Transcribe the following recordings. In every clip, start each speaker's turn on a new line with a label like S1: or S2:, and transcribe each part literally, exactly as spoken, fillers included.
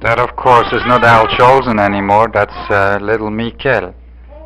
S1: That, of course, is not Al Jolson anymore. That's uh, little Mikel.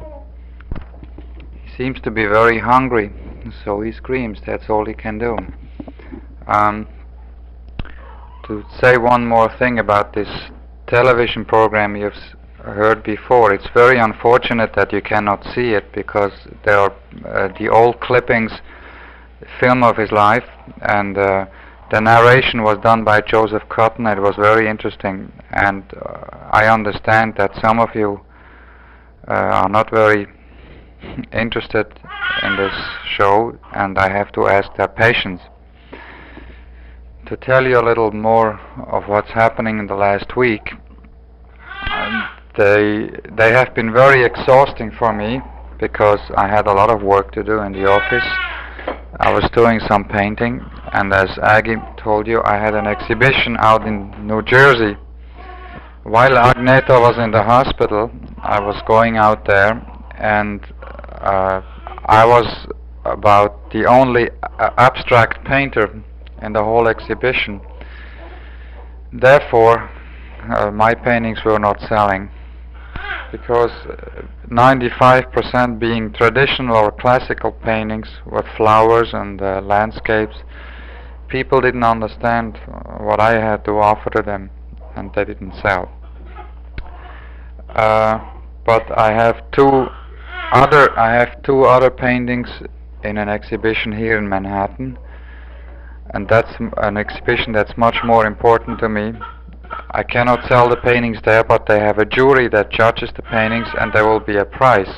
S1: He seems to be very hungry, so he screams. That's all he can do. Um, to say one more thing about this television program you've heard before, it's very unfortunate that you cannot see it, because there are uh, the old clippings, film of his life, and uh, the narration was done by Joseph Cotton. It was very interesting, and uh, I understand that some of you uh, are not very interested in this show, and I have to ask their patience. To tell you a little more of what's happening in the last week, um, they they have been very exhausting for me, because I had a lot of work to do in the office. I was doing some painting, and as Aggie told you, I had an exhibition out in New Jersey. While Agneta was in the hospital, I was going out there, and uh, I was about the only uh, abstract painter in the whole exhibition. Therefore, uh, my paintings were not selling, because ninety-five percent being traditional or classical paintings with flowers and uh, landscapes, people didn't understand what I had to offer to them, and they didn't sell. Uh, but I have two other I have two other paintings in an exhibition here in Manhattan, and that's m- an exhibition that's much more important to me. I cannot sell the paintings there, but they have a jury that judges the paintings, and there will be a prize.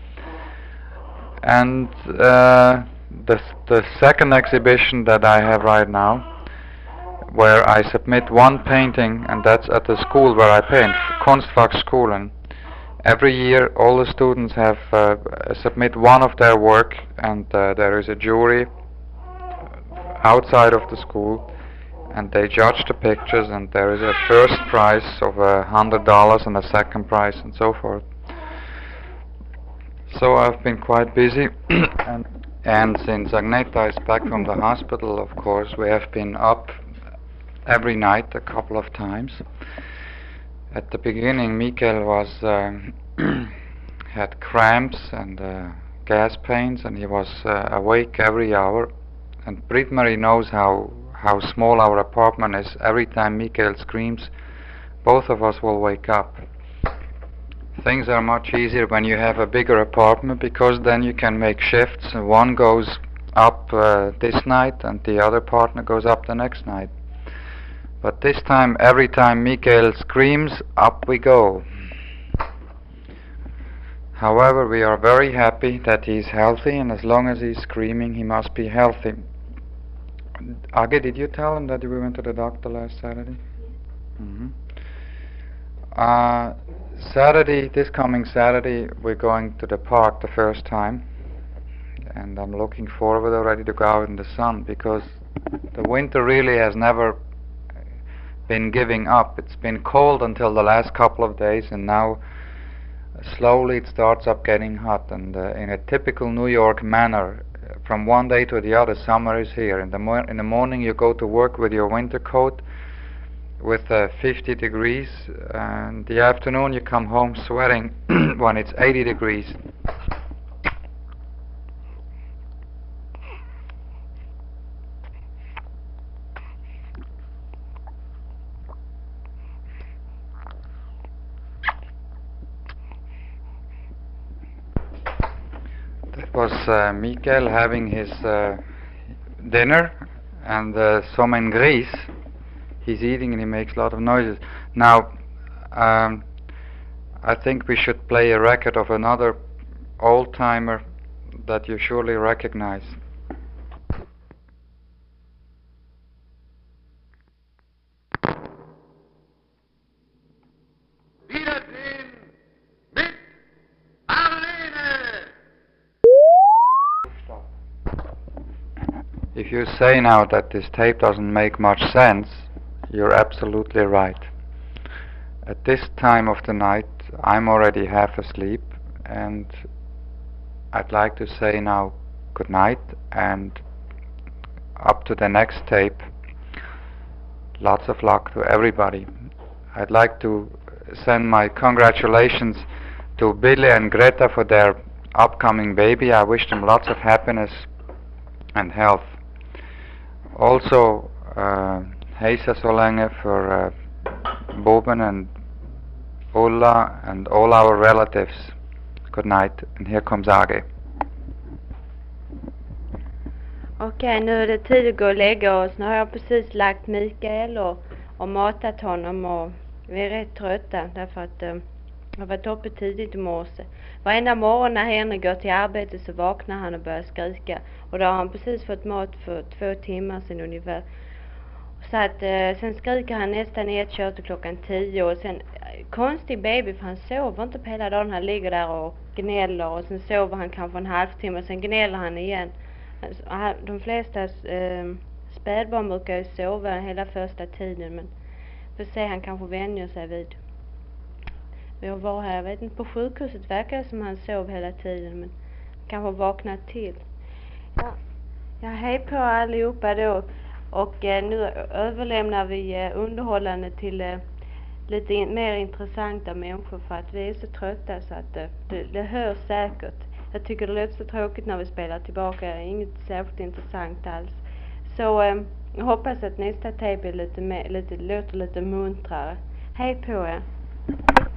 S1: And uh, the the second exhibition that I have right now, where I submit one painting, and that's at the school where I paint, Kunstfachschulen. Every year, all the students have uh, submit one of their work, and uh, there is a jury outside of the school, and they judge the pictures, and there is a first prize of a hundred dollars and a second prize, and so forth. So I've been quite busy, and, and since Agneta is back from the hospital, of course, we have been up every night a couple of times. At the beginning, Mikel was um, had cramps and uh, gas pains, and he was uh, awake every hour. And Britt-Marie knows how how small our apartment is. Every time Mikel screams, both of us will wake up. Things are much easier when you have a bigger apartment, because then you can make shifts. One goes up uh, this night, and the other partner goes up the next night. But this time, every time Mikel screams, up we go. However, we are very happy that he's healthy, and as long as he's screaming, he must be healthy. Age, did you tell him that we went to the doctor last Saturday? Mm-hmm. Uh, Saturday, this coming Saturday, we're going to the park the first time, and I'm looking forward already to go out in the sun, because the winter really has never been giving up. It's been cold until the last couple of days, and now slowly it starts up getting hot, and uh, in a typical New York manner, from one day to the other, summer is here. In the, mo- in the morning you go to work with your winter coat with uh, fifty degrees, and the afternoon you come home sweating when it's eighty degrees. That was uh, Mikel having his uh, dinner, and uh, Somen Gris. He's eating and he makes a lot of noises. Now, um, I think we should play a record of another old-timer that you surely recognize. If you say now that this tape doesn't make much sense, you're absolutely right. At this time of the night, I'm already half asleep, and I'd like to say now good night, and up to the next tape. Lots of luck to everybody. I'd like to send my congratulations to Billy and Greta for their upcoming baby. I wish them lots of happiness and health. Also, uh, hejsa så länge för uh, Boben and Ulla and all our relatives. Good night, and here comes Age.
S2: Okej, okay, nu är det tid att gå och lägga oss. Nu har jag precis lagt Mikael och, och matat honom, och vi är rätt trötta därför att uh, jag har varit uppe tidigt i morse. Varenda morgon när Henry går till arbetet så vaknar han och börjar skrika. Och då har han precis fått mat för två timmar sedan ungefär. Så att uh, sen skriker han nästan i ett kör till klockan tio, och sen uh, konstig baby, för han sover inte på hela dagen. Han ligger där och gnäller, och sen sover han kanske en halvtimme och sen gnäller han igen. Alltså, de flesta uh, spädbarn brukar ju sova hela första tiden, men för se, han kanske vänjer sig vid. Vi har varit här, jag vet inte, på sjukhuset verkar det som han sov hela tiden, men kanske vaknat till. Ja, ja, hej på allihopa då. Och eh, nu överlämnar vi eh, underhållande till eh, lite in, mer intressanta människor, för att vi är så trötta så att eh, det, det hörs säkert. Jag tycker det låter så tråkigt när vi spelar tillbaka, det är inget särskilt intressant alls. Så eh, jag hoppas att nästa tape är lite, mer, lite, låter lite muntrare. Hej på er!